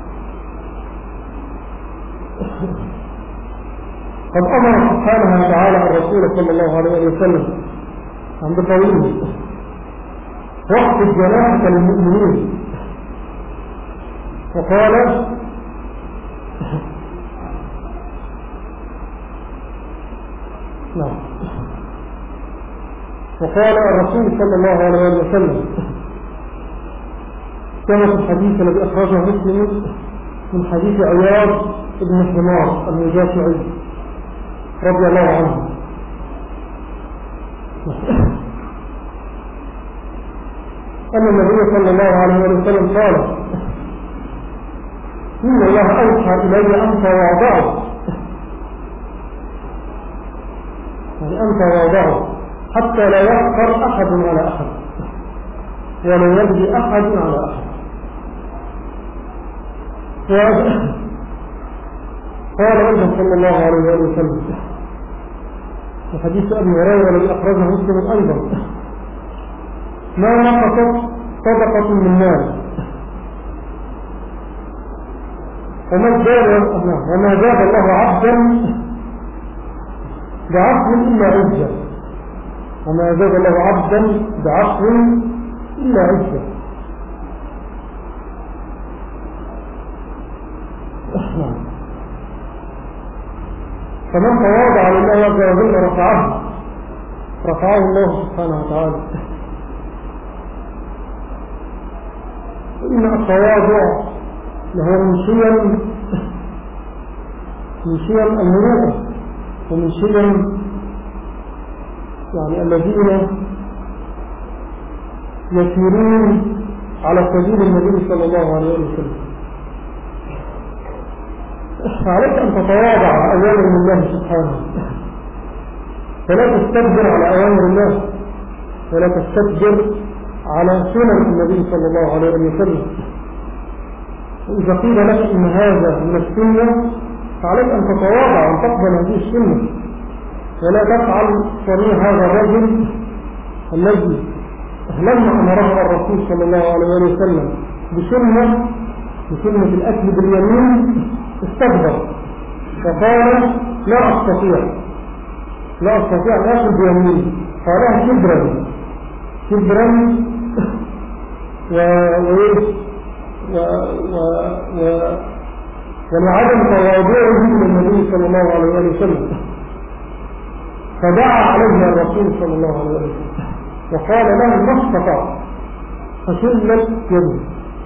قد أمر سبحانه وتعالى الرسول صلى الله عليه وسلم عند قوله واخفض جناحك للمؤمنين، وقال وقال الرسول صلى الله عليه وسلم كما في الحديث الذي أخرجه مسلم من حديث عياض بن حمار المجاشعي رضي الله عنه أن النبي صلى الله عليه وسلم قال إن الله أوحى إلي أن تواضعوا، يعني أن تواضعوا حتى لا يفخر أحد على أحد ولا يبغي أحد على أحد. قال أيضا صلى الله عليه وسلم في حديث أبي هريرة الذي أخرجه مسلم أيضا ما نقصت صدقة من مال وما زاد الله عبدا بعفو إلا عزة، وما زاد الله عبدا بعفو إلا عزة. فمن تواضع لله عز وجل رفعه الله سبحانه وتعالى. وإن التواضع له من شيم المروءة ومن شيم يعني الذين يسيرون على سبيل النبي صلى الله عليه وسلم. فعليك أن تتواضع على أوامر الله سبحانه، فلا تستكبر على أوامر الله، ولا تستكبر على سنن النبي صلى الله عليه وسلم. وإذا قيل لك إن هذا من السنة فعليك أن تتواضع وأن تقبل هذه السنة، ولا تفعل صنيع هذا الرجل الذي لما أمره الرسول صلى الله عليه وسلم بسنة الأكل باليمين استكبر وقال لا أستطيع أن أكل بيمين، قالها كبرا ولعدم تواضعه للنبي صلى الله عليه وسلم، فدعا عليه الرسول صلى الله عليه وسلم وقال له ما استطاع فشلت يده.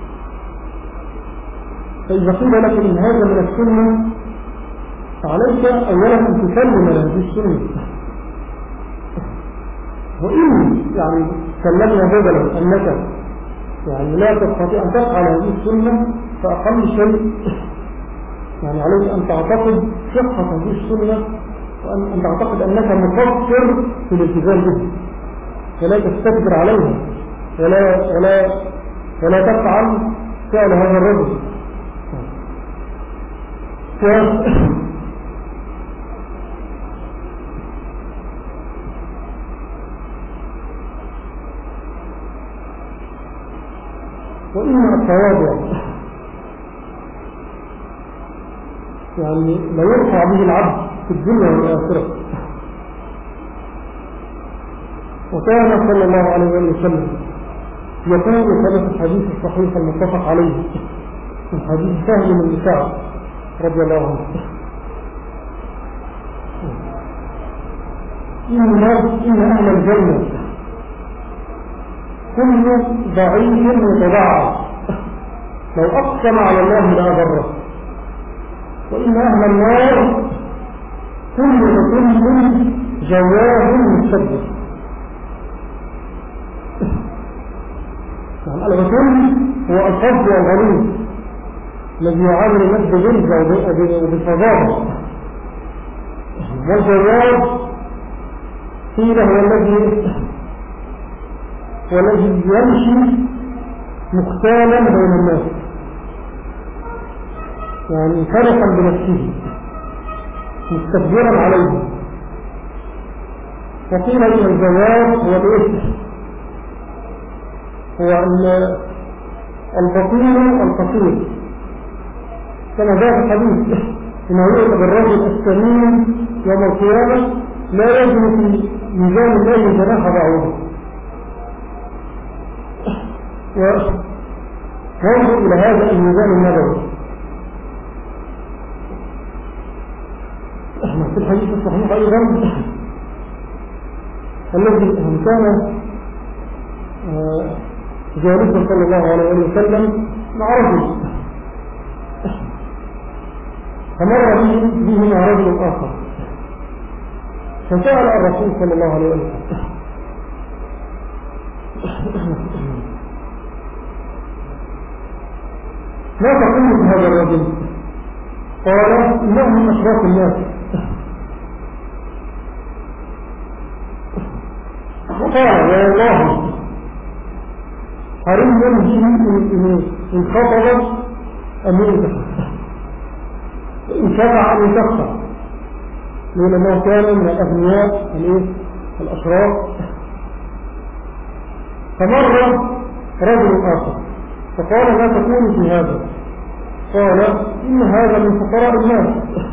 فإذا قيل لك إن هذا من السنة فعليك أولا أن تسلم هذه السنة، وإن يعني سلمنا بدلا أنك يعني لا تستطيع أن تفعل هذه السنة، فأقل شيء يعني عليك أن تعتقد صحة هذه السنة وأن تعتقد أنك مقصر في الالتزام به ولا تستكبر عليها ولا تفعل فعل هذا الرجل. وإن التواضع يعني لا يرفع به العبد في الدنيا والآخرة. وكان صلى الله عليه وسلم يقول كما في الحديث الصحيح المتفق عليه من حديث سهل بن سعد رضي الله عنه: إن أهل الجنة كل ضعيف متضعف لو أقسم على الله لا بره، وإن أهل النار كل جواب مستكبر. الغسل هو الفضل والغليظ الذي يعامل الناس بغلظة وبفظاظة، والجواب قيل هو الذي يمشي مختالا بين الناس، يعني فرحا بنفسه مستكبرا عليه. وقيل ان الجواب هو الاسم، هو البطير القصير، كما جاء في الحديث انه يؤتى بالرجل السمين يوم القيامه لا يجد في ميزان الله جناح بعوضه. وانظر الى هذا الميزان النبوي في الحديث الصحيح ايضا الذي كان جالسا صلى الله عليه وسلم مع رجل، فمر به مع رجل آخر، فسأل الرسول صلى الله عليه وسلم: ما تقول بهذا الرجل؟ قال: إنه من أشراف الناس. وقال: والله حرم به إن خطب أم ينتفع، إن شفع أم يشفع، لأنه كان من الأغنياء الأشراف. فمر رجل آخر فقال: ما تقول في هذا؟ قال: إن هذا من فقراء الناس،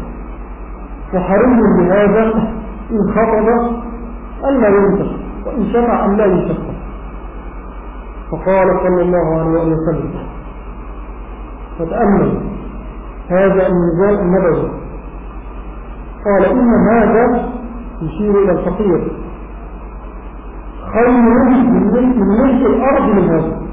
وحرم بهذا إن خطب ألا ينتفع، وإن شفع أم لا يشفع. فقال صلى الله عليه وسلم: فتأمل هذا الميزان النبوي. قال: إن هذا يشير إلى الفقير خير من ملك الأرض من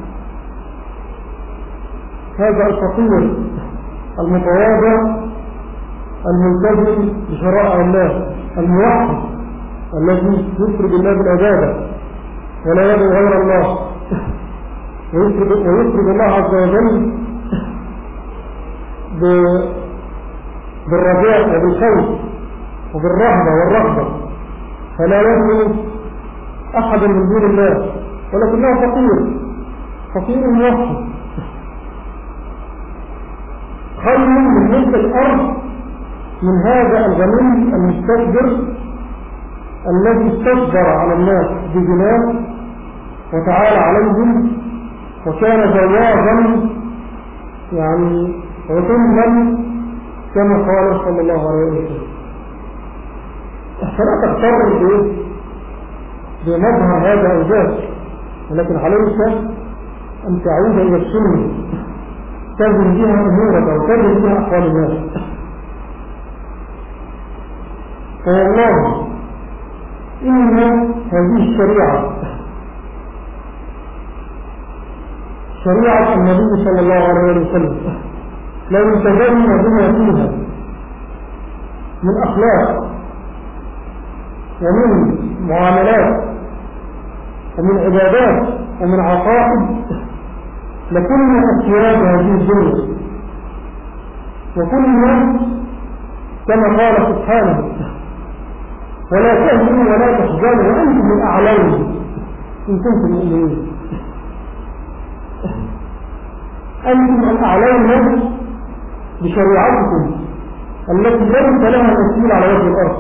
هذا الفقير المتواضع الملتزم بشرائع الله الموحد الذي يفرد الله بالعبادة ولا يدعو غير الله، ويفرد الله عز وجل بالرجاء وبالخوف وبالرهبة والرغبة، فلا يدعو أحدا من دون الله، ولكنه فقير موحد خير من ملك الأرض من هذا الغني المستكبر الذي استكبر على الناس بجناه وتعالى عليهم وكان جوازا يعني عتما كما قال صلى الله عليه وسلم. فلا تغتر بمظهر هذا أو ذاك، ولكن عليك أن تعود إلى السنة تزن بها أمورك وتزن بها أحوال الناس. فوالله إن هذه الشريعة شريعة النبي صلى الله عليه وسلم لو التزمنا بما فيها من أخلاق ومن معاملات ومن عبادات ومن عقائد لكنا أسياد هذه الدنيا، وكنا كما قال سبحانه: ولا تهنوا ولا تحزنوا وأنتم الأعلون إن كنتم مؤمنين. أنتم الأعلون بشريعتكم التي ليس لها مثيل على وجه الأرض،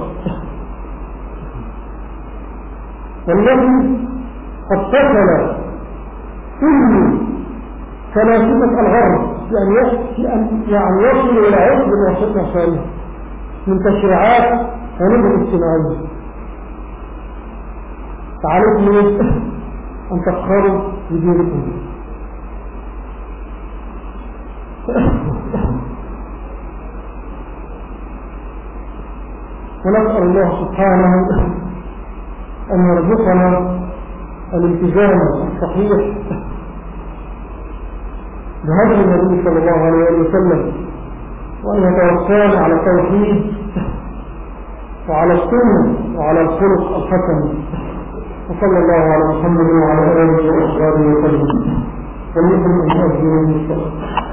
والذي قد فشل كل فلاسفة الغرب في أن يصلوا إلى عقد وصلنا من تشريعات ونظم اجتماعية. فعليكم أن تفخروا بدينكم. ونسأل الله سبحانه أن يرزقنا الالتزام الصحيح بهدي النبي صلى الله عليه وسلم، وأن يتوفانا على التوحيد وعلى السنة وعلى الخلق الحسن. وصلى الله على محمد وعلى آله وأصحابه وسلم. وليكن أجمعين من الصلاة.